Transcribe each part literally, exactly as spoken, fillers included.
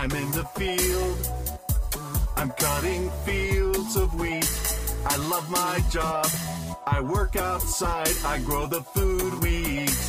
I'm in the field. I'm cutting fields of wheat. I love my job. I work outside. I grow the food we eat.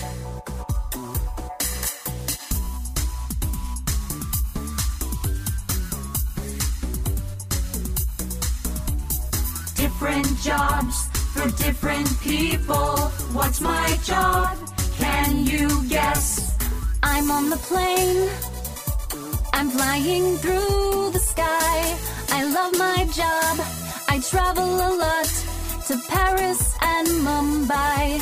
Different jobs for different people. What's my job? Can you guess? I'm on the plane. I'm flying through the sky. I love my job. I travel a lot to Paris and Mumbai.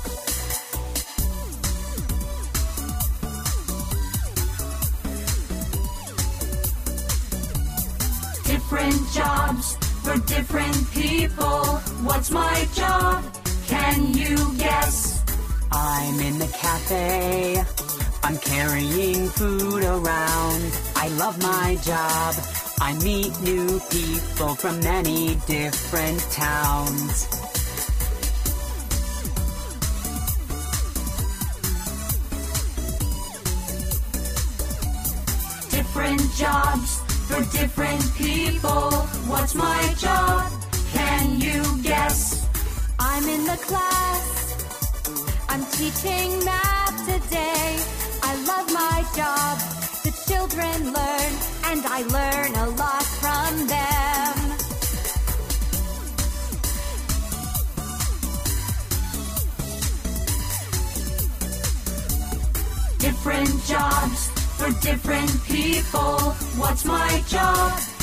Different jobs for different people. What's my job? Can you guess? I'm in the cafe. I'm carrying food around. I love my job. I meet new people from many different towns. Different jobs for different people. What's my job? Can you guess? I'm in the class. I'm teaching math today. I love my job. The children learn, and I learn a lot from them. Different jobs for different people. What's my job?